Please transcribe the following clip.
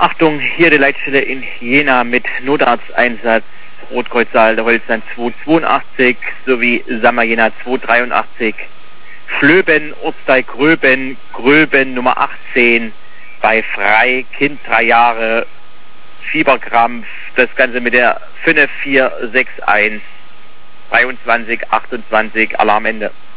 Achtung, hier die Leitstelle in Jena mit Notarzteinsatz. Rotkreuzsaal der Holzland 282 sowie Sammer Jena 283. Flöben, Ortsteil Gröben, Gröben Nummer 18 bei Frei, Kind 3 Jahre, Fieberkrampf, das Ganze mit der 5461 23 28, Alarmende.